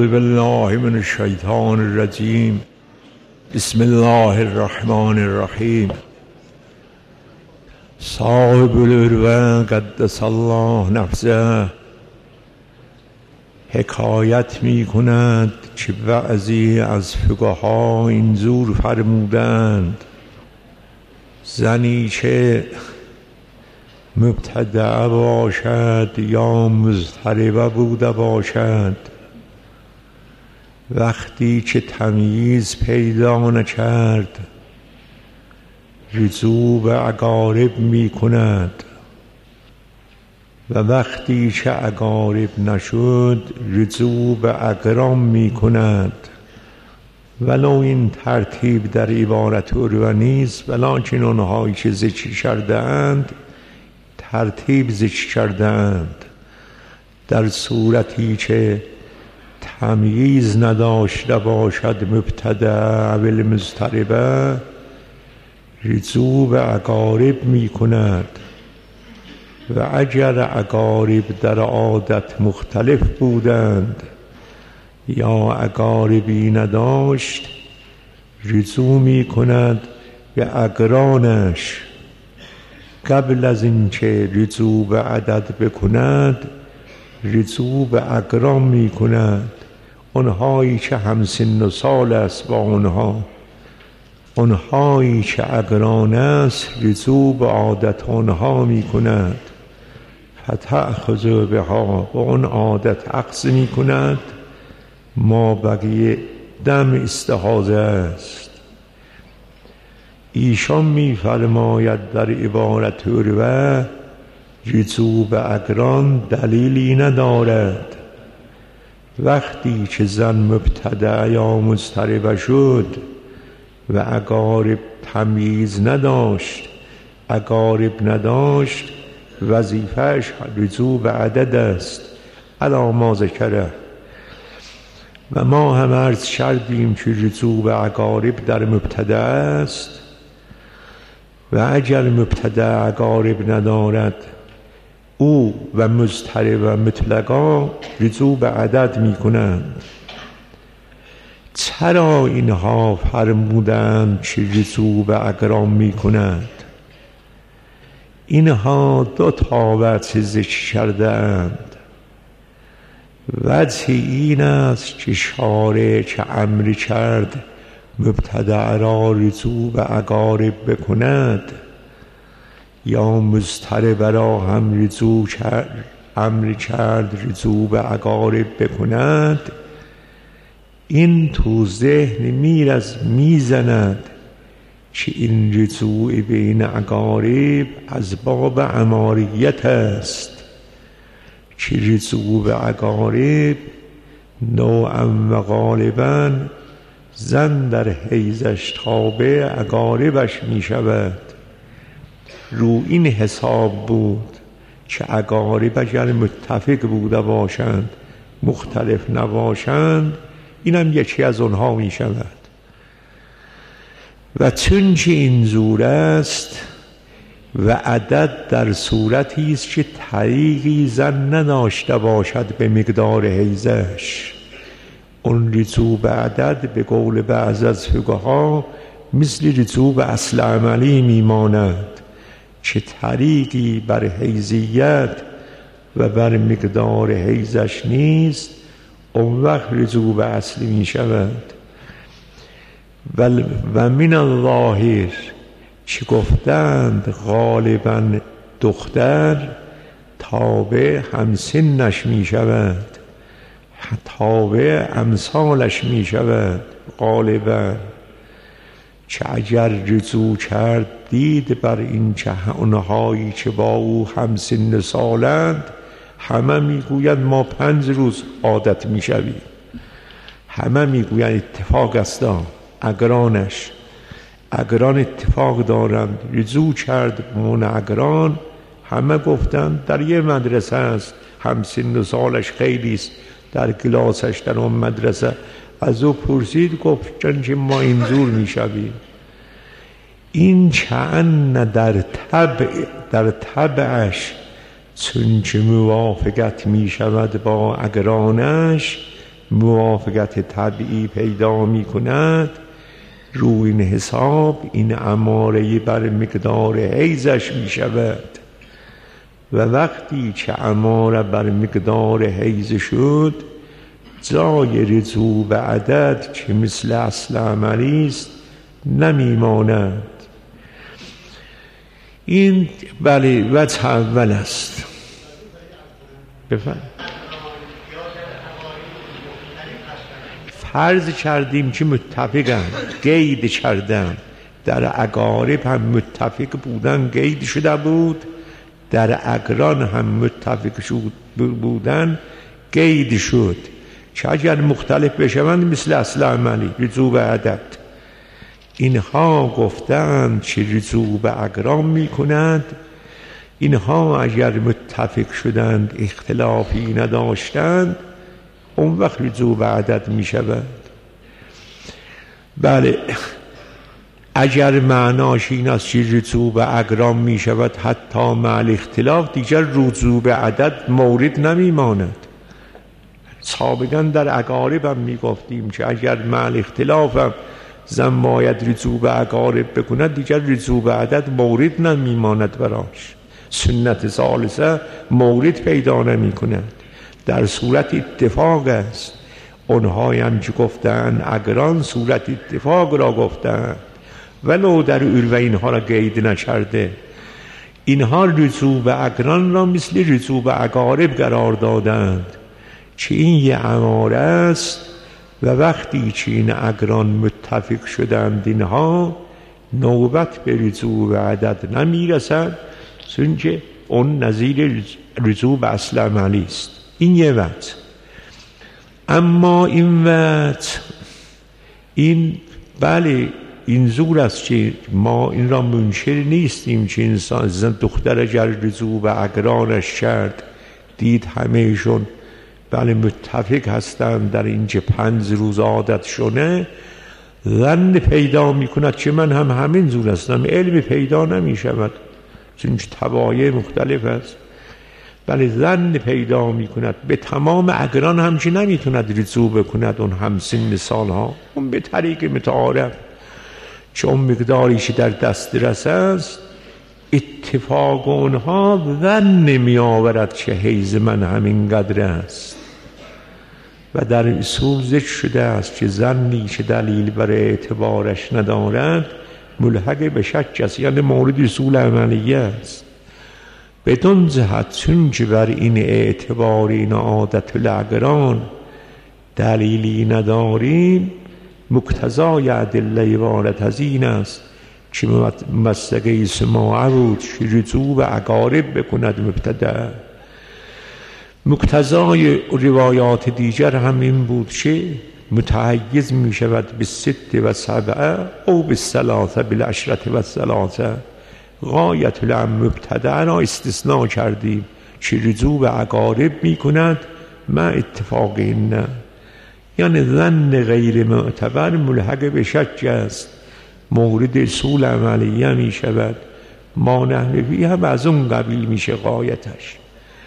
اعوذ بالله من الشیطان الرجیم. بسم الله الرحمن الرحیم. صاحب العروة قدس الله نفسه حکایت می کند که بعضی از فقها اینجور فرمودند: زنی که مبتدع باشد یا مضطربه بوده باشد، وقتی که تمییز پیدا نکرد رجوع به اقارب می کند و وقتی که اقارب نشد رجوع به اقران می کند. ولو این ترتیب در عبارت عروه نیست، ولکن اونهایی که ذکر کردند ترتیب ذکر کردند. در صورتی که تمییز نداشته باشد مبتدع و مضطربه، رجوع به اقارب می کند و اگر اقارب در عادت مختلف بودند یا اقاربی نداشت، رجوع می کند به اقرانش. قبل از اینکه رجوع به عدد بکند رجوع به اقران می کند. اونهایی که همسن و سال است با اونهایی که اقران است رجوع به عادت اونها می کند. فتأخذ بها، با اون عادت اخذ می کند. ما بقیه دم استحاضه است. ایشان می فرماید در عبارت عروه رجوع به اقران دلیلی ندارد. وقتی که زن مبتدع یا مضطربه شد و اقارب تمییز نداشت، وظیفهش رجوع به عدد است علی ما ذکره. و ما هم عرض کردیم که رجوع به اقارب در مبتدع است و اگر مبتدع اقارب ندارد او و مضطرب و مطلقا رجوع به عدد می کنند. چرا اینها فرمودند که رجوع به اقران می کند؟ اینها دو تا وجه ذکر کردند. وجه این است که شارع که امر کرد مبتدع را رجوع به اقارب بکند یا مضطرب را هم امر کرد رجوع به اقارب بکند، این تو ذهن میزند که این رجوع بین اقارب از باب عماریت است، که رجوع به اقارب نوعا و غالبا زن در حیضش تابع اقاربش می شود. رو این حساب بود که اقارب اگر متفق بوده باشند مختلف نباشند اینم یکی از اونها می شود. و چون که این زور است و عدد در صورتی است که طریقی زن نداشته باشد به مقدار حیضش، اون رجوع به عدد به قول بعض از فقها مثل رجوع به اصل عملی میماند که طریقی بر حیضیت و بر مقدار حیضش نیست، اون وقت رجوع به اصلی می شود. و من الظاهر که گفتند غالبا دختر تابع همسنش می شود، تابع امثالش می شود. غالبا که اگر رجوع کرد دید بر این که اونهایی که با او همسن سالند همه میگویند ما 5 روز عادت میشویم، همه میگویند اتفاق است. اقران اتفاق دارند. رجوع کرد مون اقران، همه گفتند در یه مدرسه است، همسن سالش خیلی است، در کلاسش در اون مدرسه. از او پرسید، گفت چون ما اینجور میشویم. این چند در طبعش چون که موافقت می شود با اقرانش، موافقت طبیعی پیدا می کند، روی این حساب این اماره بر مقدار حیزش می شود و وقتی که اماره بر مقدار حیز شد، جای رجوع به عدد که مثل اصل عملی است نمی ماند. این بله وجه اول است. بفرمایید. فرض کردیم که متفقند، قید کردن، در اقارب هم متفق بودن قید شده بود، در اقران هم متفق بودن قید شد که اگر مختلف بشوند مثل اصل عملی رجوع به عدد. اینها گفتند که رجوع به اقران می کنند. اینها اگر متفق شدند اختلافی نداشتند اون وقت رجوع به عدد می شود. بله اگر معناش این است که رجوع به اقران می شود حتی مع اختلاف، دیگر رجوع به عدد مورد نمی ماند. سابقا در اقارب هم می گفتیم که اگر مع اختلاف هم زن باید رجوع به اقارب بکند، دیگر رجوع به عدد مورد نمی ماند براش. سنت ثالثه مورد پیدا نمی کند. در صورت اتفاق است. اونهایی هم که گفتن اقران صورت اتفاق را گفتن ولو در عرف اینها را قید نکرده. اینها رجوع به اقران را مثل رجوع به اقارب قرار دادند که این یه اماره است و وقتی که این اقران متفق شدند اینها نوبت به رجوع به عدد نمی رسد، چون اون نظیر رجوع به اصل عملی است. این یه وقت. اما این وقت این بله این زور است که ما این را منکر نیستیم که انسان زن دختر اگر رجوع به اقرانش کرد دید همهشون بله متفق هستند در این که 5 روز عادت شونه، ظن پیدا می کند که من هم همین زور هستم. علم پیدا نمی شود چون طبایع مختلف است. بله ظن پیدا می کند. به تمام اقران همچی نمی توند رجوع بکند اون همسن سالها، اون به طریق متعارف چون مقداری که در دسترس است اتفاق اونها ظن می آورد که حیز من همین قدر است و در اصول ذکر شده است که ظنی که دلیل برای اعتبارش ندارد ملحق به شک است، یعنی مورد اصول عملیه است. بدون جهت چون که بر این اعتبار این عادت الاقران دلیلی نداریم، مقتضای ادله وارد از این است که مسلکه سماعه بود که رجوع به اقارب بکند مبتدأ. مقتضای روایات دیگر هم این بود که متحیز می شود به 6 و 7 او به 3 بالعشرة و 3. غایت الامر مبتدأ را استثناء کردیم که رجوع به اقارب می کند مع اتفاق این نه، یعنی ظن غیر معتبر ملحق به شک است، مورد اصول عملیه می شود. ما نحوی هم از اون قبیل میشه غایتش.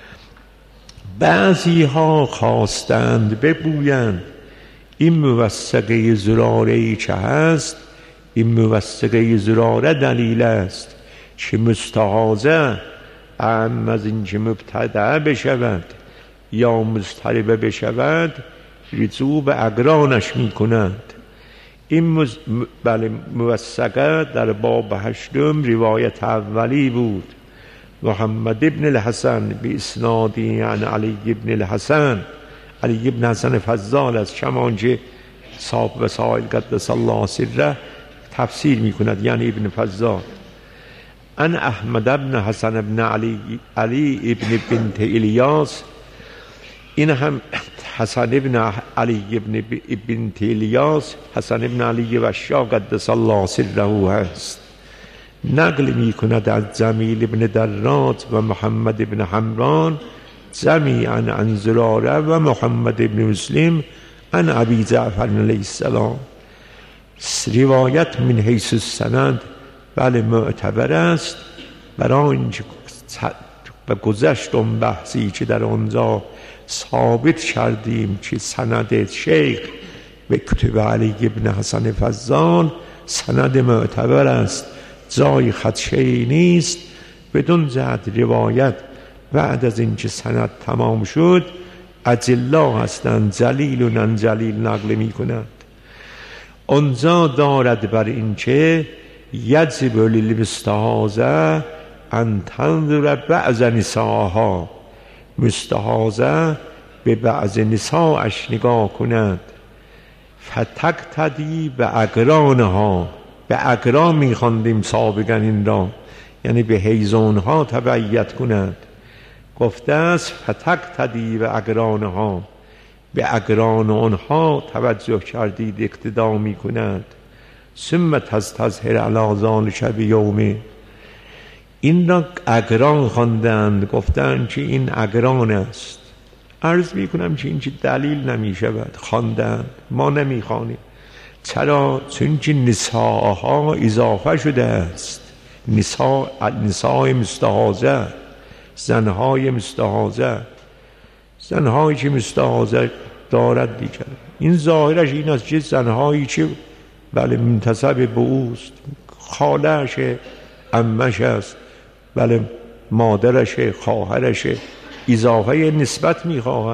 بعضی ها خواستند بگویند این موثقه زراره‌ای که هست، این موثقه زراره دلیل است که مستحاضه اهم از این که مبتدع بشود یا مضطربه بشود رجوع به اقرانش می کند. این بله موثقه در باب 8 روایت اولی بود. محمد ابن الحسن به اسنادی عن علی ابن الحسن، علی ابن حسن فضال از چمانچه صاحب وسائل قدس الله سره تفسیر می کند، یعنی ابن فضال. ان احمد ابن حسن ابن علی ابن بنت الیاس، این هم حسن ابن علی ابن بنت الیاس، حسن ابن علی وشا قدس الله سره هست. نقل می کند از جمیل ابن درات و محمد ابن حمران جمیعا عن زراره و محمد ابن مسلم عن ابی جعفر علیه السلام. روایت من حیث السند بله معتبر است، برای اینکه و گذشت اون بحثی که در آنجا ثابت کردیم که سند شیخ به کتب علی ابن حسن فضال سند معتبر است، جای خدشه‌ای نیست. بدون جهت روایت بعد از اینکه سند تمام شد اجلا هستند، جلیل جلیل نقل می کنند. اونجا دارد بر اینکه یجب للمستحاضه ان تنظر بعض نساها، مستحاضه به بعض نساش نگاه کند. فتقتدی به اقرانها، به اقران می خواندیم سابقا این را، یعنی به حیزونها تبعیت کند. گفته است فتقتدی به اقرانها، به اقران آنها توجه کردید اقتدا می کند. ثم تظهر علی ذلک بیومه، این را اقران خواندند، گفتند که این اقران است. عرض می کنم که این چه دلیل نمی شود، خواندند، ما نمی خوانیم. چرا؟ چون که نساءها اضافه شده است، نساء مستحاضه، زنهای مستحاضه، زنهایی که مستحاضه دارد دیگر. این ظاهرش این است که زنهایی که بله منتسب به اوست، خاله‌اش، عمه‌ش است، بله مادرش، خواهرش، اضافه نسبت میخواهد.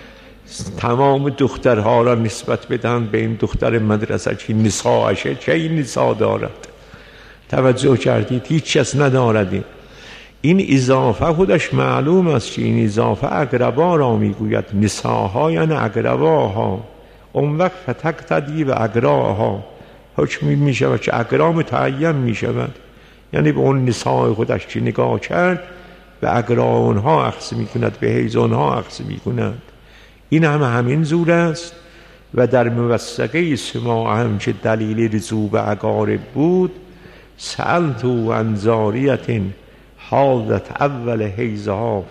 تمام دخترها را نسبت بدن به این دختر مدرسه که نساءشه، چه این نساء دارد؟ توجه کردید؟ هیچ کس ندارد. این اضافه خودش معلوم است که این اضافه اقربا را میگوید، نساها یعنی اقرباها. اون وقت فتقتدی به اقراها حکم می شود که اقرا متعین می شود، یعنی به اون نساء خودش که نگاه کرد به اقرا اونها اخذ می کند، به حیز اونها اخذ می کند. این همین زور است. و در موثقه سماع هم که دلیل رجوع به اقارب بود، سألتو عن جاریة حاضت اول حیزها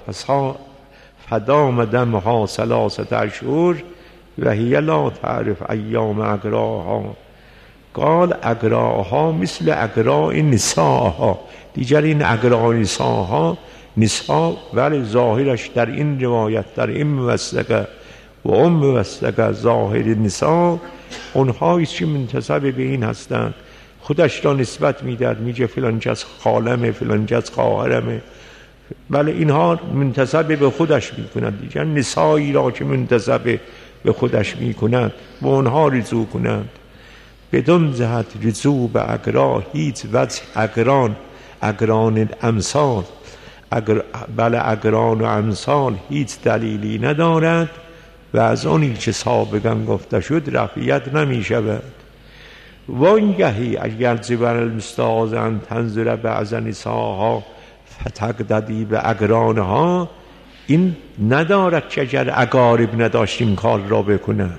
فدام دمها 3 اشهر و هی لا تعرف ایام اقراها. قال اقراها مثل اقراء نساءها. دیگر این اقراء نساءها، نساء ولی ظاهرش در این روایت، در این موثقه و اون موثقه ظاهر نساء اونهاییست که منتسب به این هستند، خودش را نسبت میداد، میگه فلان کس خالمه، فلان کس خواهرمه، بله اینها منتسب به خودش میکنند. دیگر نسایی را که منتسب به خودش میکنند و اونها رجوع کنند. بدون جهت رجوع به اقرا هیچ وجه اقران امثال، بله اقران و امثال هیچ دلیلی ندارد و از آنی که سابقا گفته شد رفعیت نمی شود. وانگهی اگر جبر المستحاضه ان تنظر بعض نساها فتقتدی به اقرانها، این ندارد که اگر اقارب نداشت این کار را بکند.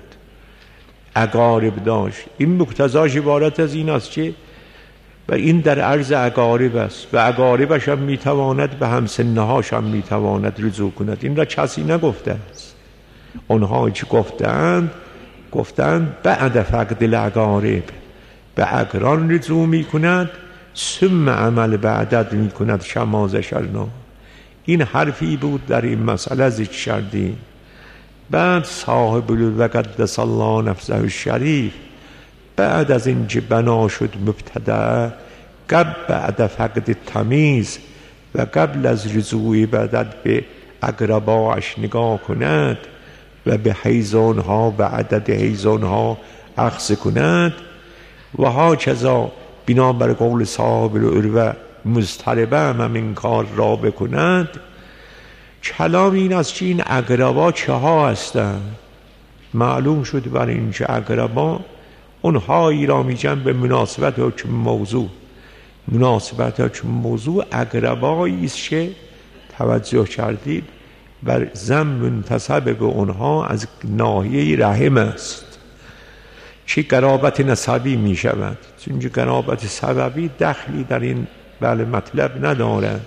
اقارب داشت، این مقتضاش عبارت از این است که و این در عرض اقارب است و اقاربش هم میتواند به همسنهاش هم میتواند رجوع کند. این را کسی نگفته است. اونها چی گفتند بعد فقد الاقارب به اقران رجوع میکند، ثم عمل بعدد میکند شما ذکرنا. این حرفی بود در این مسئله ذکر کردیم. بعد صاحب الوقت الله نفسه الشریف بعد از اینکه بنا شد مبتدع، بعد فقد تمیز و قبل از رجوع بعدد به اقرباش نگاه کند و به حیزانها و عدد حیزانها اخذ کند و ها کذا بنابر قول صاحب العروه مضطربه هم این کار را بکند. کلام این است که این اقربا چه ها هستند. معلوم شد بر این که اقربا اونهایی را میگن به مناسبت حکم موضوع. مناسبت حکم موضوع اقربایی است که توجه کردید بر زن منتسب به اونها از ناحیه رحم است که قرابت نسبی می شود، چون قرابت سببی دخلی در این بله مطلب ندارد.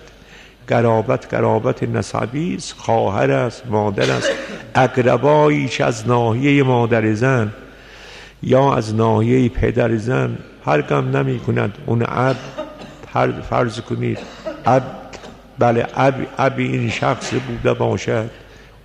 قرابت نسبی است، خواهر است، مادر است. اقربایی که از ناحیه مادر زن یا از ناحیه پدر زن فرق هم نمی کند. اون اب فرض کنید اب، بله اب این شخص بوده باشد،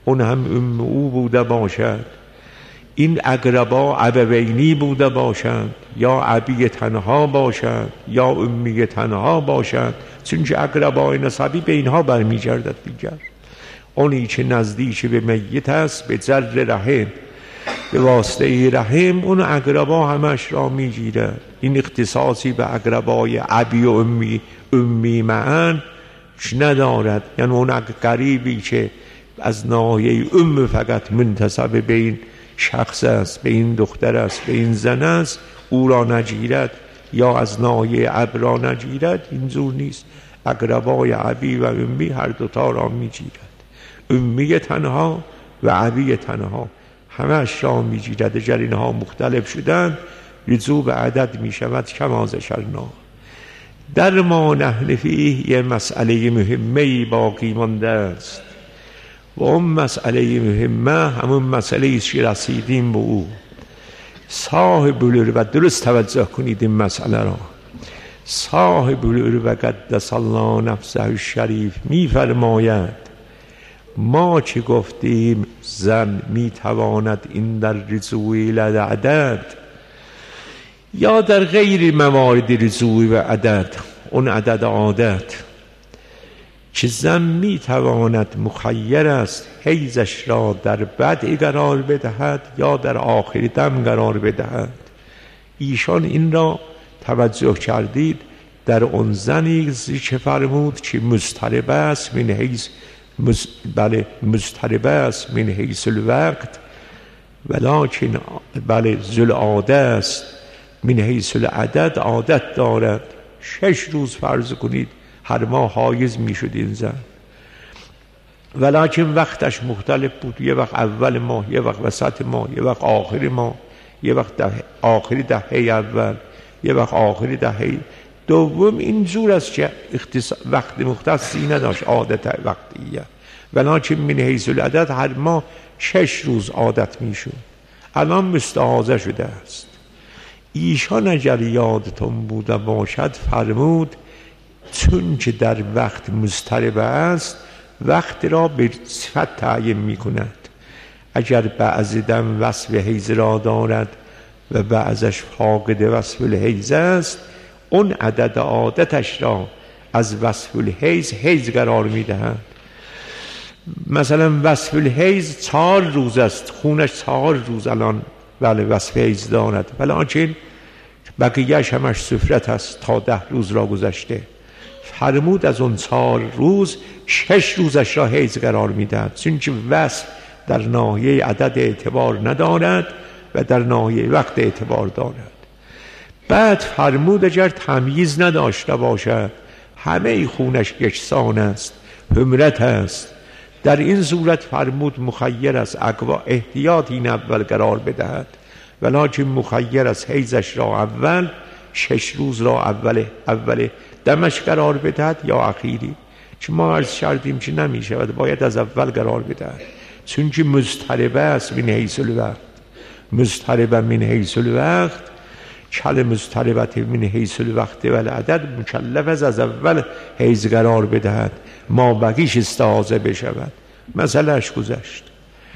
اون هم ام او بوده باشد. این اقربا ابوینی بوده باشند یا ابی تنها باشند یا امی تنها باشند، چون اقربای نسبی به اینها برمیگردد. دیگر اونی که نزدیک به میت است به جر رحم، به واسطه رحم اون اقربا همش را میگیرد. این اختصاصی به اقربای ابی و امی معن ندارد، یعنی اون قریبی که از ناحیه ام فقط منتسب به این شخص است، به این دختر است، به این زن است، او را نگیرد، یا از ناحیه اب را نگیرد. این زور نیست. اقربای ابی و امی هر دوتا را میگیرد. امی تنها و ابی تنها همش را میگیرد. اگر اینها مختلف شدن رجوع به عدد میشود. کما ذکرنا. در ما نحن فیه یه مسئله مهمه باقی مانده است و اون مسئله مهمه همون مسئله است که رسیدیم به او. صاحب العروة، درست توجه کنید این مسئله را، صاحب العروة قدس الله نفسه الشریف میفرماید ما چه گفتیم زن میتواند این در رجوع الی عدد یا در غیر موارد رجوع و عدد، اون عدد عادت، که زن میتواند مخیر است حیزش را در بدء قرار بدهد یا در آخر دم قرار بدهد. ایشان این را توجه کردید در اون زنی که فرمود که مضطربه است من حیث مضطربه است من حیث الوقت ولکن ذل عاده است من حیث العدد، عادت دارد. 6 روز فرض کنید هر ماه حایض می شد این زن، ولیکن وقتش مختلف بود. یه وقت اول ماه، یه وقت وسط ماه، یه وقت آخر ماه، یه وقت آخر دهه اول، یه وقت آخر دهه دوم. این جور است که وقت مختصی نداشت، عادت وقتیه، ولیکن من حیث العدد هر ماه 6 روز عادت می شد. الان مستحاضه شده است. ایشان اگر یادتون بوده باشد فرمود چون که در وقت مضطرب است وقت را به صفت تعیین می کند. اگر بعض دم وصف حیض را دارد و بعضش فاقد وصف الحیض است، اون عدد عادتش را از وصف الحیض قرار می دهند. مثلا وصف الحیض 4 روز است، خونش 4 روز الان وصف حیض دارد، ولیکن بقیهش همش سفرت است تا 10 روز را گذشته. فرمود از اون 4 روز 6 روزش را حیض قرار میدهد، چون که وصف در ناحیه عدد اعتبار ندارد و در ناحیه وقت اعتبار دارد. بعد فرمود اگر تمییز نداشته باشد، همه خونش یکسان است، حمرت است، در این صورت فرمود مخیر است احتیاط این اول قرار بدهد، ولیکن مخیر است حیضش را اول 6 روز را اول دمش قرار بدهد یا اخیری. چون ما عرض کردیم که نمی شود، باید از اول قرار بدهد، چون که مضطربه است من حیث الوقت. مضطربه من حیث الوقت، کل مضطربت من حیث الوقت و العدد، مکلف از اول حیض قرار بدهد، ما بقیش استحاضه بشود. مسئلهش گذشت.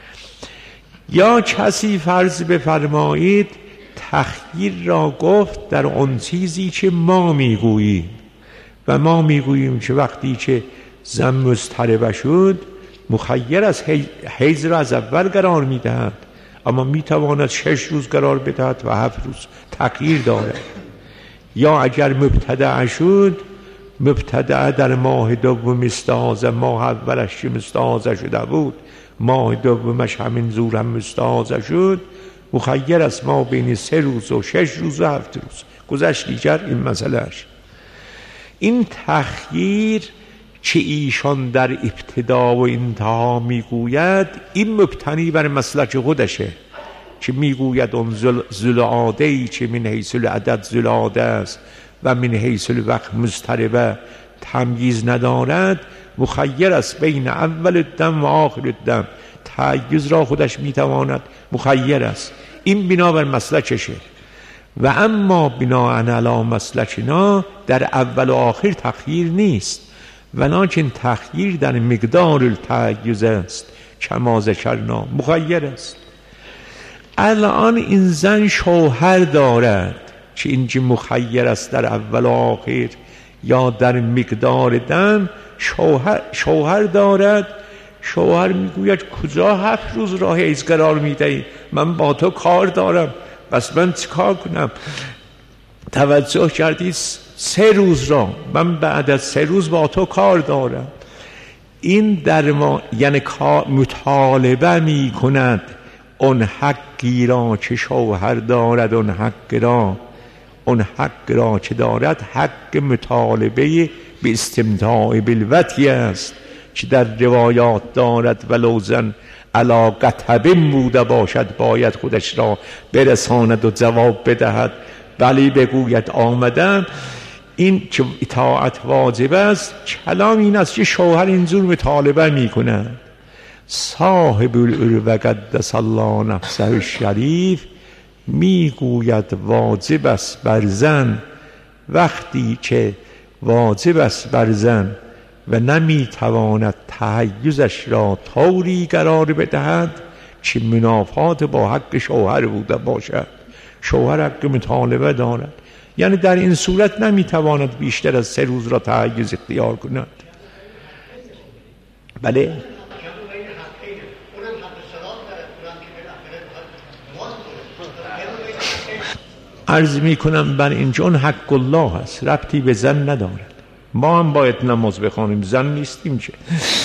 یا کسی فرض بفرمایید تخییر را گفت در آن چیزی که ما میگوییم، و ما میگوییم که وقتی که زن مضطربه شد مخیر از حیض را از اول قرار میدهد، اما میتواند 6 روز قرار بدهد و 7 روز تغییر دارد. یا اگر مبتدع شد، مبتدع در ماه دوم استحاضه، ماه اولش که مستحاضه شده بود ماه دومش همین زور هم مستحاضه شد، مخیر است ما بین 3 روز و 6 روز و 7 روز گذشت. دیگر این مسئلهش. این تخییر که ایشان در ابتدا و انتها میگوید، این مبتنی بر مسلک خودشه که میگوید اون ذوالعاده‌ای که من حیث العدد ذوالعاده است و من حیث الوقت مضطربه تمییز ندارد، مخیر است بین اول الدم و آخر الدم، تمییز را خودش میتواند، مخیر است. این بنابر مسلکشه. و اما بناء علی مسلکنا در اول و آخر تخییر نیست، ولکن تخییر در مقدار التمییز است کما ذکرنا مخیر است. الان این زن شوهر دارد که اینجا مخیر است در اول و آخر یا در مقدار دم. شوهر دارد، شوهر میگوید کجا 7 روز راه حیض قرار میدهی؟ من با تو کار دارم، بس من چه کار کنم؟ توجه کردید؟ 3 روز را من بعد از 3 روز با تو کار دارم. این در ما یعنی مطالبه می کند اون حقی را که شوهر دارد، اون حق را که دارد حق مطالبه به استمتاع بالوطی است که در روایات دارد ولو زن علی قطب بوده باشد باید خودش را برساند و جواب بدهد ولی بگوید آمدم. این که اطاعت واجب است، کلام این است که شوهر اینجور مطالبه می کند. صاحب العروه قدس الله نفسه الشریف میگوید واجب است بر زن وقتی که واجب است بر زن و نمیتواند تحیزش را طوری قرار بدهد که منافات با حق شوهر بوده باشد. شوهر حق مطالبه دارد، یعنی در این صورت نمیتواند بیشتر از 3 روز را تحیز اختیار کند. بله عرض می کنم بر اینجا اون حق الله است، ربطی به زن ندارد. ما هم باید نماز بخوانیم، زن نیستیم که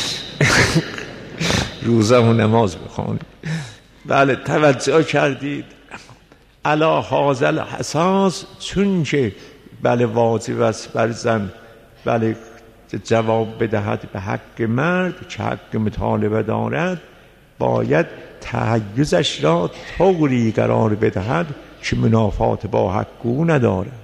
روزه و نماز بخوانیم. بله توجه کردید؟ علا حاضل حساس، چون که بله واجب است بر زن بله جواب بدهد به حق مرد که حق مطالبه دارد، باید تحیزش را طوری قرار بدهد که منافات با حق او ندارد.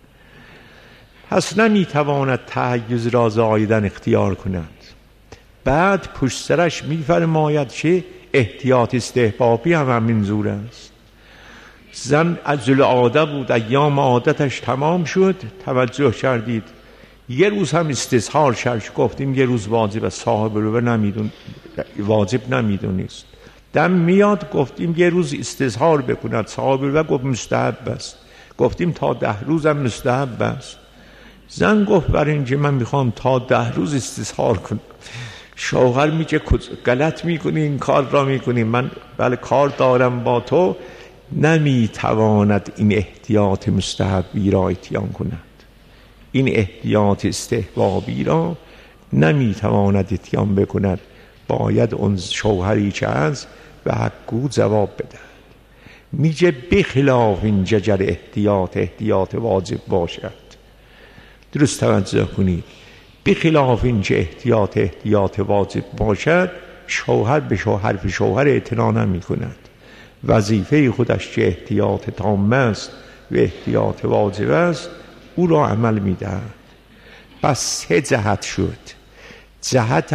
پس نمیتواند تحیز را زایدن اختیار کند. بعد پشت سرش میفرماید که احتیاط استحبابی هم همین زور است. زن عجل عاده بود، ایام عادتش تمام شد، توجه کردید؟ یه روز هم استظهار کرد، گفتیم یه روز واجب است، صاحب رو واجب نمیدونست. دم میاد گفتیم یه روز استظهار بکند، صاحب رو گفت مستحب است، گفتیم تا 10 روز هم مستحب است. زن گفت برای اینکه من میخوام تا 10 روز استظهار کنم. شوهر میگه غلط میکنی، این کار را میکنی، من بله کار دارم با تو. نمیتواند این احتیاط مستحبی را اتیان کند، این احتیاط استحبابی را نمیتواند اتیان بکند. باید اون شوهری که از به حقو جواب بده. میگه بخلاف این ججر احتیاط واجب باشد. درست توجه کنید، بخلاف این که احتیاط واجب باشد، شوهر به حرف شوهر اعتنا نمی کند. وظیفه خودش که احتیاط تام است و احتیاط واجب است او را عمل می دهد. پس 3 جهت شد. جهت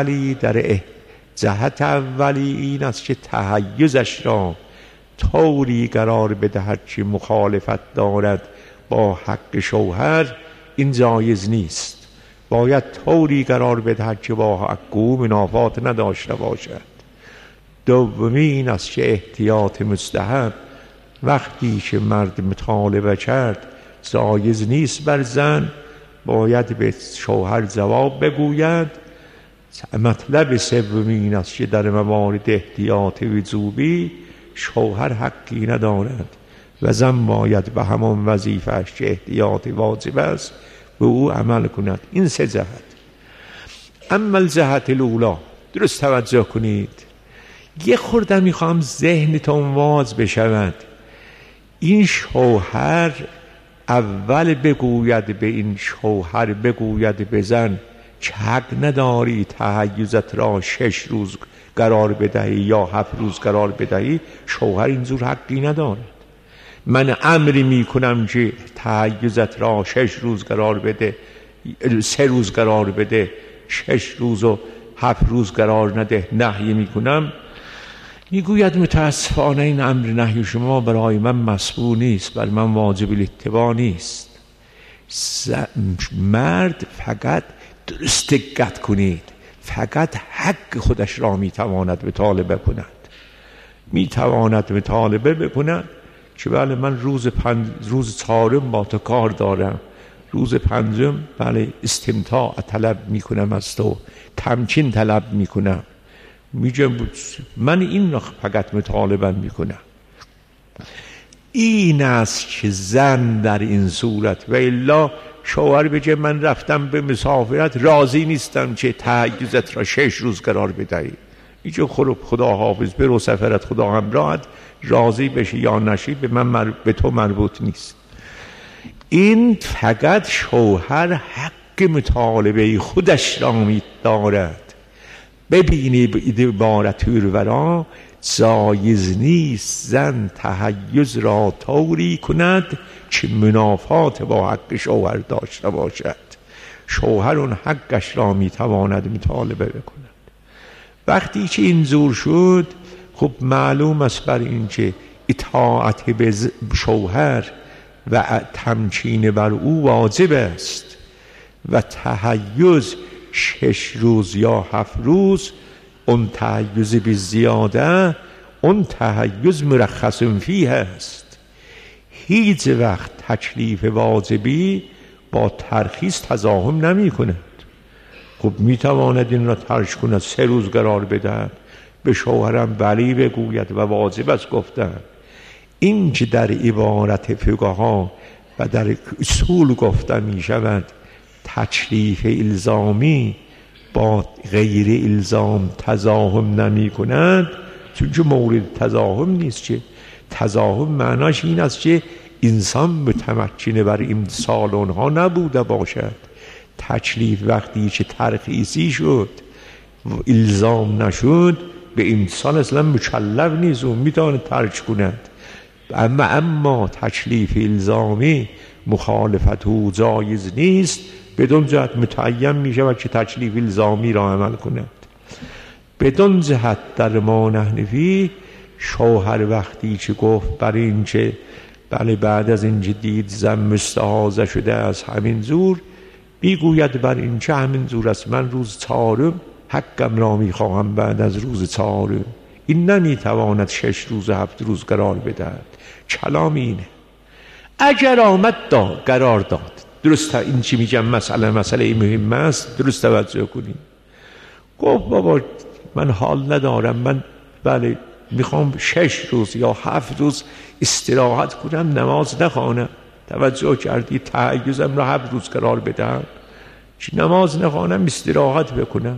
اولی این است که تحیزش را طوری قرار بدهد که مخالفت دارد با حق شوهر، این جایز نیست. باید طوری قرار بدهد که با حق او منافات نداشته باشد. دومی این است که احتیاط مستحب وقتی که مرد مطالبه کرد جایز نیست بر زن، باید به شوهر جواب بگوید. مطلب سومی این است که در موارد احتیاط وجوبی شوهر حقی ندارد و زن باید به همان وظیفه‌اش که احتیاط واجب است به او عمل کند. این 3 جهت. اما الجهت الاولی، درست توجه کنید، یه خورده میخوام ذهنتون واز بشود. این شوهر اول بگوید به این شوهر بگوید به زن که حق نداری تحیزت را 6 روز قرار بدهی یا 7 روز قرار بدهی. شوهر اینجور حقی ندارد. من امری میکنم که تحیزت را 6 روز قرار بده، 3 روز قرار بده، 6 روز و 7 روز قرار نده، نهی میکنم. میگوید متاسفانه این امر نهی شما برای من مسئول نیست، بر من واجب الاتباع نیست. مرد فقط درست دقت کنید، فقط حق خودش را میتواند مطالبه کند، میتواند مطالبه بکند که بله من روز چهارم با تو کار دارم، روز پنجم بله استمتاع طلب میکنم از تو، تمکین طلب میکنم، میگم من این را فقط مطالبه میکنم. این است که زن در این صورت و الا شوهر بگه من رفتم به مسافرت راضی نیستم که تحیزت را 6 روز قرار بدهی، اینجا خدا حافظ برو سفرت خدا همراهت، راضی بشی یا نشی به تو مربوط نیست. این فقط شوهر حق مطالبه خودش را دارد. ببینی به عبارت ورا جایز نیست زن تحیز را طوری کند که منافات با حق شوهر داشته باشد. شوهر اون حقش را میتواند مطالبه بکند. وقتی که این زور شد خب معلوم است بر این که اطاعت به شوهر و تمکین بر او واجب است و تحیز 6 روز یا 7 روز، اون تحیز بی زیاده، اون تحیز مرخص فیه است. هیچ وقت تکلیف واجبی با ترخیص تضاهم نمی کند. خب می تواند این را ترک کند، 3 روز قرار بدهد، به شوهرم بلی بگوید و واجب است گفتن. این که در عبارت فقها و در اصول گفته می شود تکلیف الزامی با غیر الزام تضاهم نمی کند، چون که مورد تضاهم نیست. که تضاهم معناش این است که انسان متمکن بر امتثال آنها نبوده باشد. تکلیف وقتی که ترخیصی شد و الزام نشد به امتثال اصلا مکلف نیست، اون میتونه ترک کند. اما تکلیف الزامی مخالفت او جایز نیست، بدون جهت متعین می شود که تکلیف الزامی را عمل کند. بدون جهت در ما نحنفی شوهر وقتی که گفت بر این که بله بعد از این که دید زن مستحاضه شده از همین زور، میگوید بر این که همین زور است، من روز 4 حقم را میخواهم بعد از روز 4. این نمیتواند 6 روز و 7 روز قرار بدهد. کلام اینه. اگر آمد قرار داد، درست این چی میگم مسئله مهم است، درست توجه کنیم. گفت بابا من حال ندارم، من بله میخوام 6 روز یا 7 روز استراحت کنم، نماز نخوانم. توجه کردی؟ تحیزم را 7 روز قرار بدم، نماز نخوانم، استراحت بکنم.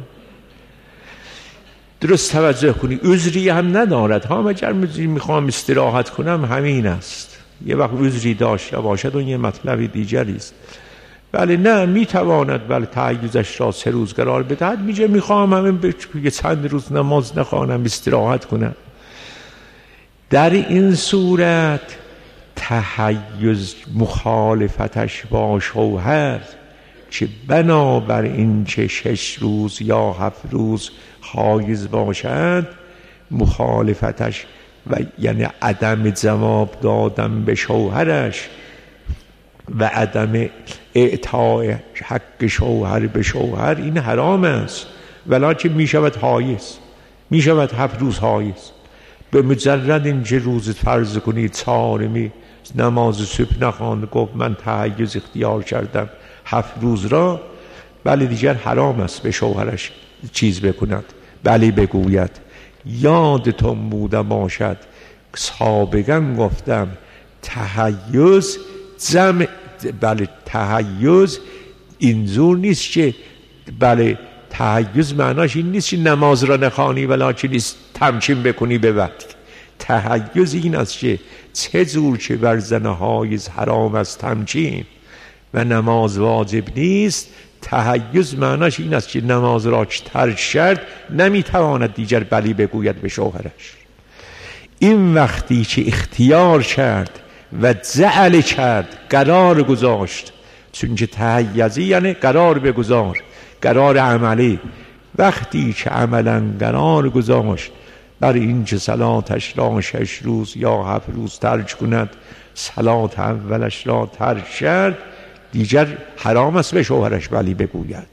درست توجه کنی. عذری هم ندارد ها، مگر میخوام استراحت کنم همین است. یه وقت عذری داشته باشد اون یه مطلب دیگری است. بله نه، میتواند بله تحیزش را 3 روز قرار بدهد، میگه میخوام همین یه چند روز نماز نخوانم، استراحت کنم. در این صورت تحیز مخالفتش با شوهر که بنابر این که 6 روز یا 7 روز حایز باشد، مخالفتش و یعنی عدم جواب دادن به شوهرش و عدم اعطاء حق شوهر به شوهر، این حرام است. ولکن می شود حایز، می شود 7 روز حایز. به مجرد اینکه روز فرض کنید 4 نماز صبح نخواند، گفت من تحیز اختیار کردم 7 روز را، بله دیگر حرام است به شوهرش چیز بکند، بله بگوید. یادتون بوده باشد سابقا گفتم تحیز بله تحیز اینجور نیست که بله تحیز معناش این نیست که نماز را نخوانی ولکن تمکین بکنی به وقت. تحیز این است که چه جور که بر زن حایز حرام است تمکین و نماز واجب نیست، تحیز معناش این است که نماز را ترک کرد نمیتواند دیگر بلی بگوید به شوهرش. این وقتی که اختیار کرد و جعل کرد، قرار گذاشت، چون که تحیزی یعنی قرار بگذار، قرار عملی. وقتی که عملا قرار گذاشت بر این که صلاتش را 6 روز یا 7 روز ترک کند، صلات اولش را ترک کرد، دیگر حرام است به شوهرش بلی بگوید.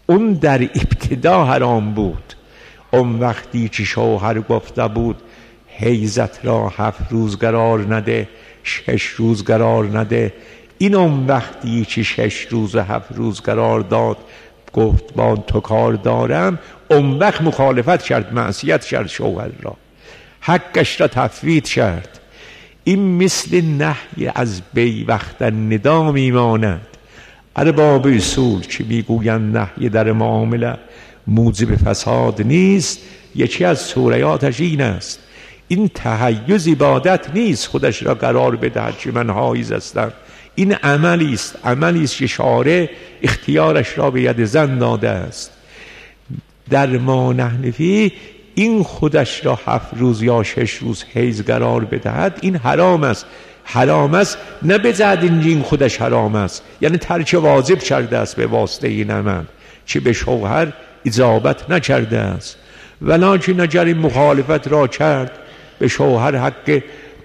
اون در ابتدا حرام بود. اون وقتی که شوهر گفته بود حیضت را 7 روز قرار نده، 6 روز قرار نده، این اون وقتی که 6 روز و 7 روز قرار داد گفت با تو کار دارم، اون وقت مخالفت کرد، معصیت کرد شوهر را، حقش را تفویت کرد. این مثل نهی از بی وقت ندا میماند. ارباب اصول که میگویند نهی در معامله موجب فساد نیست، یکی از سوریاتش این است: این تحیز عبادت نیست خودش را قرار بدهد که من حایض هستم، این عملی است که شارع اختیارش را به ید زن داده است. در ما نحنفی این خودش را 7 روز یا 6 روز حیض قرار بدهد، این حرام است. حرام است نه بزد این خودش حرام است، یعنی ترک واجب کرده است به واسطه این عمل که به شوهر اجابت نکرده است. ولکن اگر این مخالفت را کرد، به شوهر حق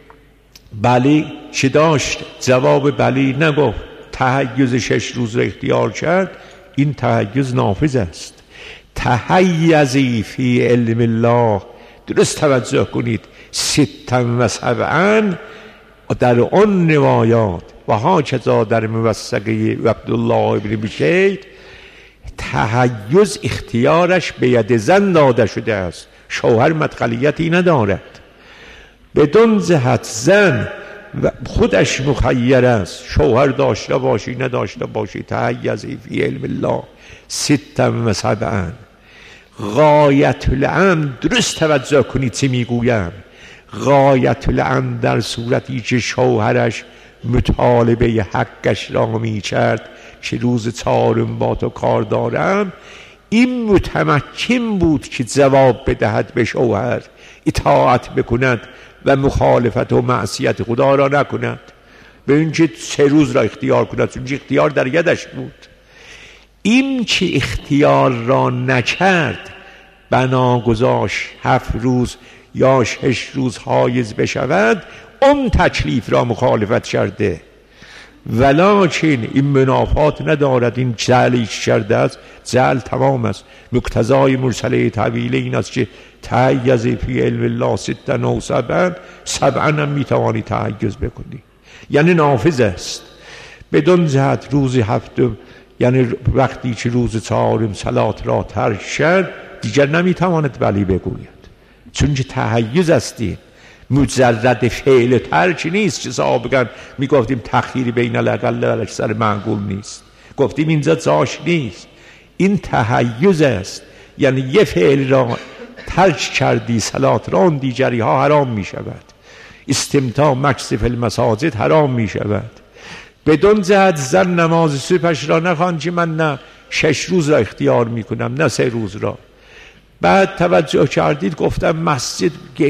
بلی چه داشت، جواب بلی نگفت، تحیز 6 روز را اختیار کرد، این تحیز نافذ است. تحیزی فی علم الله، درست توجه کنید، 6 و 7 در آن روایات و هاکذا در موثقه عبدالله ابن بشیر، تحیز اختیارش به ید زن داده شده است، شوهر مدخلیتی ندارد. بدون جهت زن خودش مخیر است، شوهر داشته باشی نداشته باشی. تحیزی فی علم الله 6 و 7. غایت الامر، درست توجه کنید چه میگویم، غایت الامر در صورتی که شوهرش مطالبه حقش را میکرد که روز 4 با تو کار دارم، این متمکن بود که جواب بدهد به شوهر، اطاعت بکند و مخالفت و معصیت خدا را نکند، به اینکه 3 روز را اختیار کند، چون اختیار در یدش بود. این که اختیار را نکرد، بنا گذاشت 7 روز یا 6 روز حایض بشود، اون تکلیف را مخالفت کرده. ولکن این منافات ندارد، این جعلیش کرده است، جعل تمام است. مقتضای مرسله طویله این است که تحیز فی علم الله 6 و 7، 7 هم میتوانی تحیز بکنی، یعنی نافذ است. بدون جهت روز 7، یعنی وقتی که روز 4 صلات را ترک شد، دیگر نمیتواند بلی بگوید، چون که تحیز استیم. مجرد فعل ترک نیست که سابقا میگفتیم تخییر بین الاقل و الاکثر معقول نیست، گفتیم اینجا جاش نیست، این تحیز است. یعنی یه فعل را ترک کردی، صلات را اون دیگری ها حرام می شود. استمتاع مکث فی المساجد حرام می شود. بدون جهت زن نماز صبحش را نخوان که من نه 6 روز را اختیار می کنم نه 3 روز را. بعد توجه کردید گفتم مسجد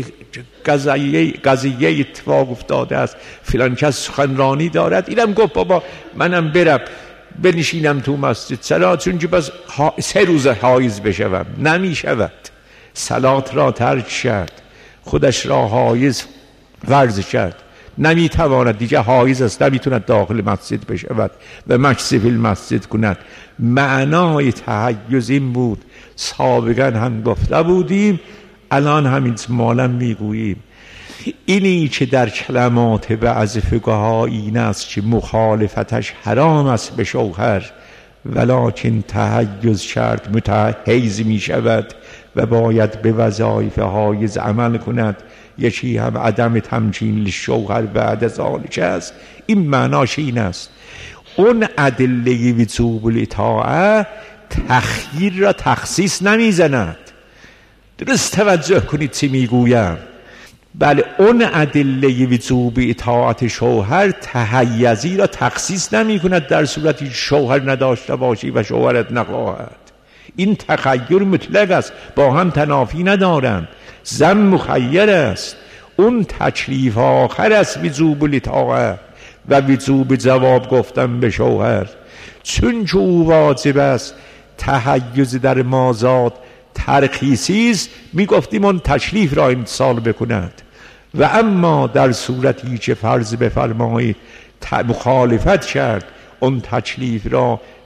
قضیه اتفاق افتاده است، فلان کس سخنرانی دارد، اینم گفت بابا منم برم بنشینم تو مسجد. چرا؟ چون که بس 3 روز حایض بشوم، نمی شود. صلات را ترک کرد، خودش را حایض ورز کرد، نمی تواند، دیگه حایض است، نمیتوند داخل مسجد بشود و مکث فی المسجد کند. معنای تحیز این بود، سابقا هم گفته بودیم، الان همین مالا میگوییم. اینی که در کلمات بعض فقها این است که مخالفتش حرام است به شوهر، ولکن تحیز کرد متحیز می شود و باید به وظایف حایز عمل کند. یکی هم عدم تمکین شوهر بعد از ذلک است. این معناش این است. اون ادله وجوب الاطاعه تخییر را تخصیص نمیزند. درست توجه کنید چی میگویم. بله، اون ادله وجوب اطاعت شوهر تحیزی را تخصیص نمی کند در صورتی شوهر نداشته باشی و شوهرت نخواهد. این تخیر مطلق است، با هم تنافی ندارند. زن مخیر است. اون تکلیف آخر است وجوب الاطاعه و وجوب جواب گفتن به شوهر، چون که او واجب است. تحیز در مازاد ترخیصی است، می گفتیم اون تکلیف را امتثال بکند. و اما در صورتی که فرض بفرمایید مخالفت کرد، اون تکلیف را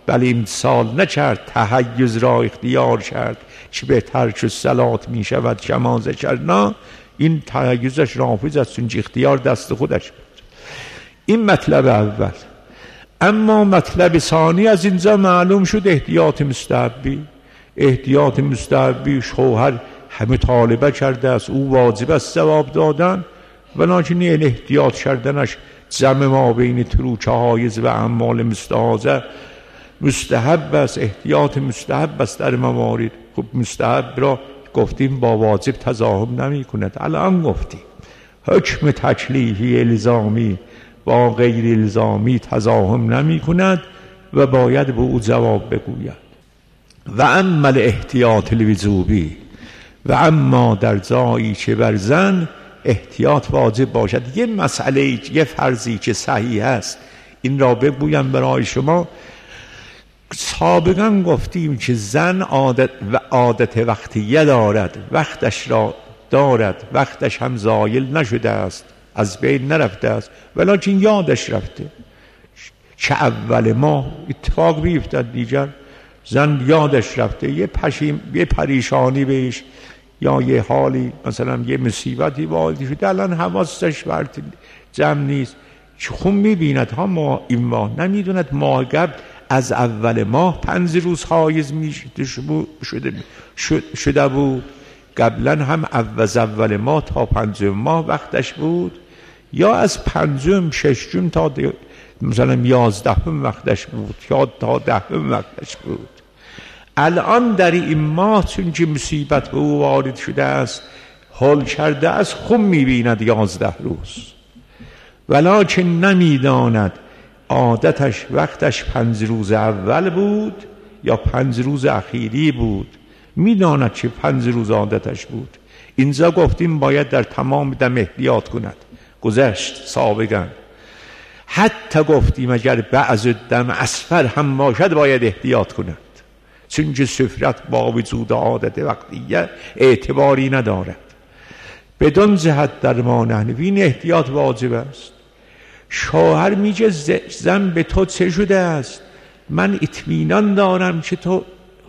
بلی امسال نکرد تحیز را اختیار کرد، چه بهتر چو صلات می شود شمازه کرد. نه، این تحیزش رافض است، چون اختیار دست خودش بود. این مطلب اول. اما مطلب ثانی از اینجا معلوم شد احتیاط مستحبی. احتیاط مستحبی شوهر همه طالبه کرده است، او واجب است ثواب دادن، ولکن این احتیاط کردنش جمع ما بین تروچه حایز و اعمال مستحاضه مستحب است. احتیاط مستحب است در موارد. خب مستحب را گفتیم با واجب تضاهم نمی کند. الان گفتیم حکم تکلیفی الزامی با غیر الزامی تضاهم نمی کند و باید به او جواب بگوید. و اما احتیاط الوجوبی، و اما در جایی که بر زن احتیاط واجب باشد. یه مسئله، یه فرضی که صحیح است، این را بگویم برای شما. سابقا گفتیم که زن عادت وقتیه دارد، وقتش را دارد، وقتش هم زایل نشده است، از بین نرفته است، ولکن یادش رفته. چه اول ماه اتفاق بیفتد دیگر زن یادش رفته، یه پریشانی بهش یا یه حالی مثلا یه مصیبتی وارد شده، الان حواسش برد جمع نیست. خون میبیند ها ماه این ماه، نمیدوند ماه قبل از اول ماه 5 روز حایز شده بود، قبلا هم اول ماه تا 5 ماه وقتش بود، یا از 5م 6م تا مثلا 11م وقتش بود، یا تا 10م وقتش بود. الان در این ماه چون که مصیبت به او وارد شده است، حال کرده است، خون میبیند 11 روز، ولکن نمیداند عادتش وقتش 5 روز اول بود یا 5 روز اخیری بود. میداند که 5 روز عادتش بود. اینجا گفتیم باید در تمام دم احتیاط کند. گذشت سابقا. حتی گفتیم اگر بعض دم اصفر هم باشد باید احتیاط کند، چون که سفرت با وجود عادت وقتیه اعتباری ندارد. بدون جهت در ما نحنفی احتیاط واجب است. شوهر میگه زن به تو چه شده است؟ من اطمینان دارم که تو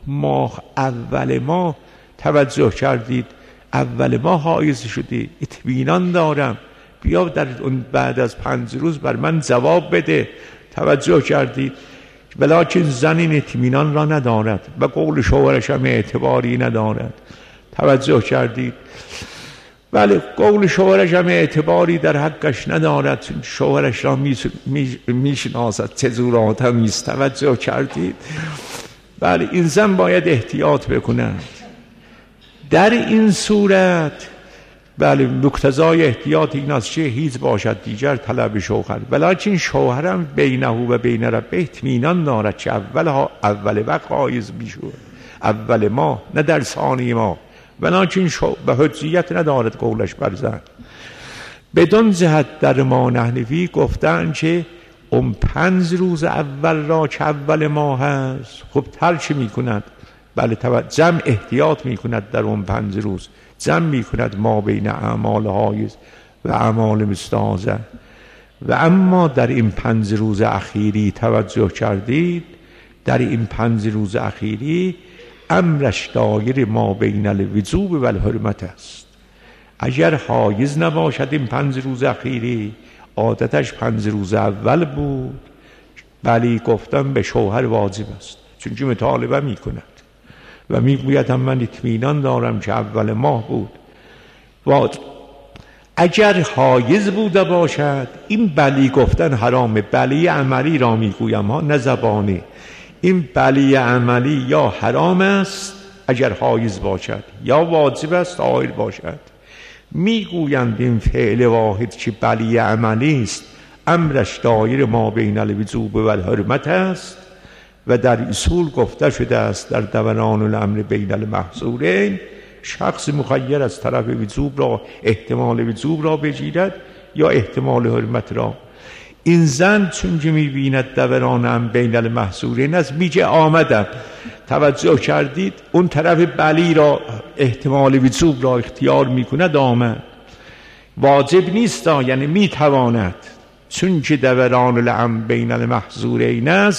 اول ماه توجه کردید، اول ماه حایز شدی، اطمینان دارم، بیا در اون بعد از 5 روز بر من جواب بده، توجه کردید. ولکن زن این اطمینان را ندارد و قول شوهرش هم اعتباری ندارد. توجه کردید؟ بله، قول شوهرش هم اعتباری در حقش ندارد، چون شوهرش را میشناسد چه جورات هم است. توجه کردید؟ بله، این زن باید احتیاط بکند. در این صورت بله مقتضای احتیاط این است که هیچ باشد دیگر طلب شوهر، ولکن شوهرم بینه و بین ربه اطمینان دارد که اول وقت حایز میشود، اول ماه، نه در ثانی ماه، ولکن به حجیت ندارد قولش بر زن. بدون جهت در ما نحنفی گفتن که اون 5 روز اول را که اول ماه هست، خب ترک می کند. بله، جمع احتیاط می کند در اون 5 روز، جمع می کند ما بین اعمال حایز و اعمال مستحاضه. و اما در این 5 روز اخیری توجه کردید، در این 5 روز اخیری امرش دایر ما بین الوجوب و الحرمت است. اگر حایز نباشد این 5 روز اخیری، عادتش 5 روز اول بود، بلی گفتم به شوهر واجب است، چون که مطالبه می کند و می گوید هم من اطمینان دارم که اول ماه بود. اگر حایز بوده باشد، این بلی گفتن حرامه. بلی عملی را می گویم ها، نه زبانی. این بلی عملی یا حرام است اگر حایز باشد، یا واجب است حایز باشد. میگویند این فعل واحد که بلی عملی است، امرش دایر ما بین الوجوب و الحرمت است و در اصول گفته شده است در دوران الامر بین المحظورین شخص مخیر از طرف وجوب را، احتمال وجوب را بگیرد یا احتمال حرمت را. این زن چون که میبیند دورانم بین المحظورین است، میگه آمدم. توجه کردید؟ اون طرف بلی را، احتمال وجوب را اختیار میکند، آمد. واجب نیست، یعنی میتواند، چون که دوران الامر بین المحظورین است،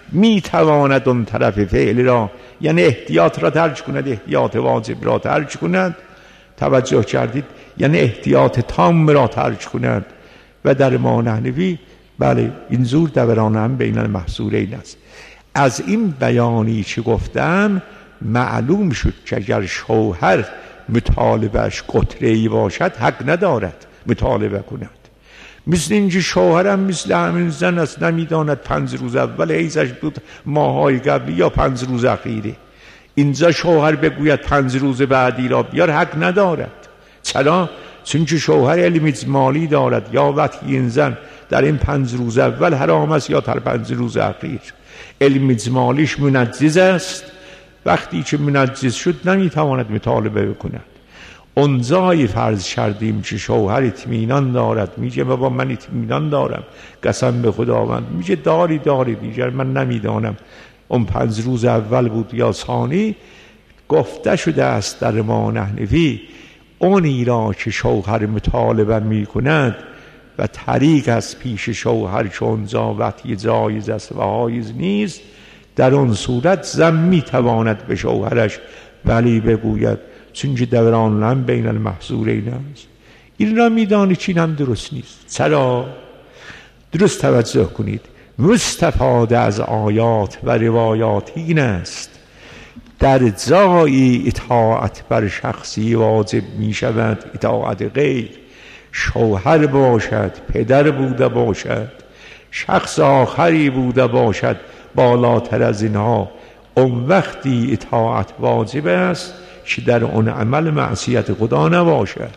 میتواند اون طرف فعل را، یعنی احتیاط را ترک کند، احتیاط واجب را ترک کند. توجه کردید؟ یعنی احتیاط تام را ترک کند. و در ما نحنوی بله این زور دوران هم بین المحصورین است. از این بیانی که گفتم معلوم شد که اگر شوهر مطالبهش قطره‌ای باشد حق ندارد مطالبه کند. مثل اینکه شوهرم مثل همین زن است، نمیداند 5 روز اول حیضش بود ماهای قبلی یا 5 روز اخیره. اینجا شوهر بگوید 5 روز بعدی را بیار حق ندارد. چرا؟ چون که شوهر علم اجمالی دارد، یا وقتی این زن در این 5 روز اول حرام است یا در 5 روز اخیر. علم اجمالیش منجز است، وقتی که منجز شد نمیتواند مطالبه بکند. اونجای فرض کردیم که شوهر اطمینان دارد، میگه بابا من اطمینان دارم قسم به خداوند، میگه داری دیگر من نمیدانم اون 5 روز اول بود یا ثانی. گفته شده است در ما نحنفی اونی را که شوهر مطالبه میکند و طریق از پیش شوهر که اونجا وقتی جایز است و حایز نیست، در اون صورت زن میتواند به شوهرش ولی بگوید، چون که دوران هم بین المحصورین است. این را میدانی چین هم درست نیست. چرا؟ درست توجه کنید. مستفاده از آیات و روایات این است در جایی اطاعت بر شخصی واجب می شود، اطاعت غیر، شوهر باشد، پدر بوده باشد، شخص آخری بوده باشد بالاتر از اینها، اون وقتی اطاعت واجب است که در اون عمل معصیت خدا نباشد.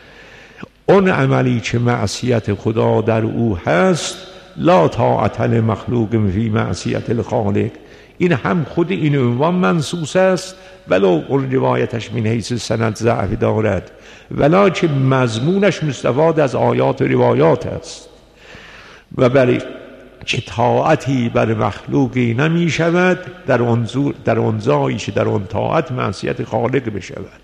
اون عملی که معصیت خدا در او هست لا طاعت لمخلوق فی معصیت الخالق. این هم خود این عنوان منصوص است ولو اون روایتش من حیث سند ضعف دارد، ولکن مضمونش مستفاد از آیات و روایات است. و برای که طاعتی بر مخلوقی نمی شود در اون جایی که در اون طاعت معصیت خالق بشود.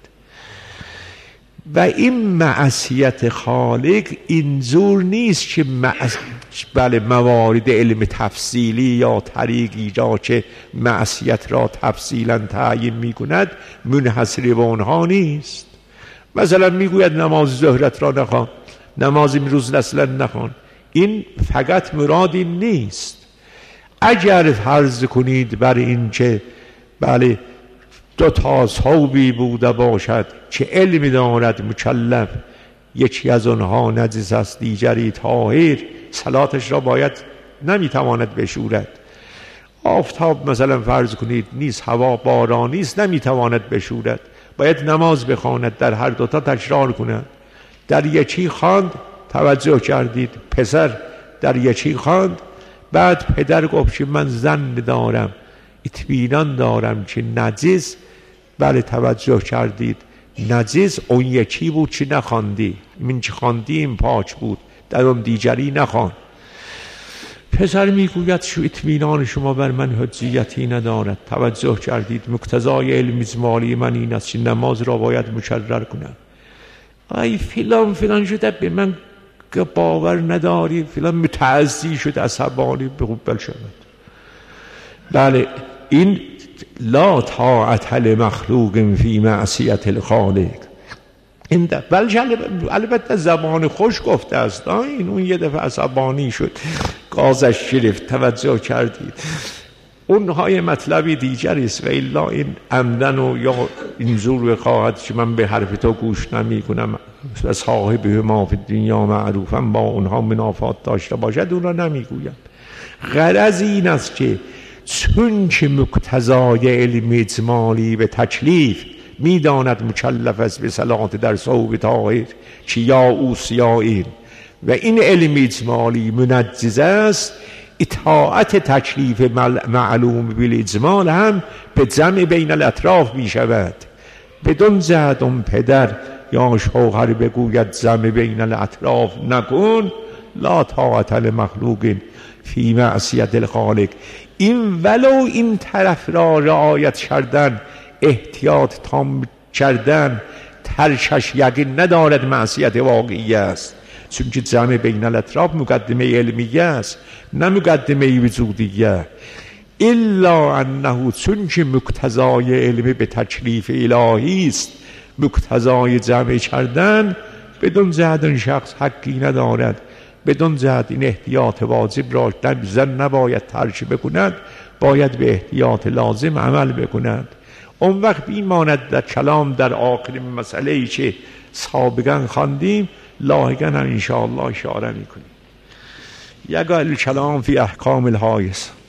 و این معصیت خالق اینجور نیست که بله موارد علم تفصیلی یا طریقی را که معصیت را تفصیلا تعیین می کند منحصر به اونها نیست. مثلا میگوید نماز ظهرت را نخوان، نماز امروز اصلا نخوان. این فقط مراد این نیست. اگر فرض کنید بر این که بله 2 تا صوبی بوده باشد که علم دارد مکلف یکی از آنها نجس است دیگری طاهر، صلاتش را باید نمیتواند بشورد. آفتاب مثلا فرض کنید نیست، هوا بارانی است نمیتواند بشورد، باید نماز بخواند، در هر 2 تا تکرار کند. در یکی خواند، توجه کردید، پسر در یکی خواند، بعد پدر گفت که من ظن دارم اطمینان دارم که نجس، بله توجه کردید، نجس اون یکی بود که نخواندی، من که خواندی این پاک بود، در اون دیگری نخوان. پسر میگوید شو اطمینان شما بر من حجیتی ندارد. توجه کردید مقتضای علم اجمالی من این است که نماز را باید مکرر کنم. ای فلان شده به من باور نداری، فلان متعزی شد عصبانی به قبل شود. بله این لا طاعت لمخلوق فی معصیت الخالق. این البته زبان خوش گفته است، این اون یه دفعه عصبانی شد گازش گرفت. توجه کردید اونهای مطلبی دیگر است. و الا این عمدن و یا اینجور بخواهد که من به حرف تو گوش نمی کنم و صاحب ما فی دنیا معروفا با اونها منافات داشته باشد، اون را نمیگویم. غرض این است که چون که مقتضای علم اجمالی به تکلیف میداند مکلف است به صلات در ثوب طاهر که یا اوس یا این، و این علم اجمالی منجز است، اطاعت تکلیف معلوم بالاجمال هم به جمع بین الاطراف می شود. بدون جهت اون پدر یا شوهر بگوید جمع بین الاطراف نکن، لا طاعت لمخلوق فی معصیت الخالق. این ولو این طرف را رعایت کردن، احتیاط تام کردن، ترشش یقین ندارد معصیت واقعی است، چون که جمع بین الاطراف مقدمه علمیه است نه مقدمه وجودیه. الا انه، چون که مقتضای علم به تکلیف الهی است، مقتضای جمع کردن، بدون جهت این شخص حقی ندارد، بدون جهت این احتیاط واجب را زن نباید ترک بکند، باید به احتیاط لازم عمل بکند. اون وقت میماند در کلام در آخر مسئله ای که سابقا خواندیم، لاحقا هم انشاءالله اشاره میکنیم. یقع الکلام فی احکام الحایز.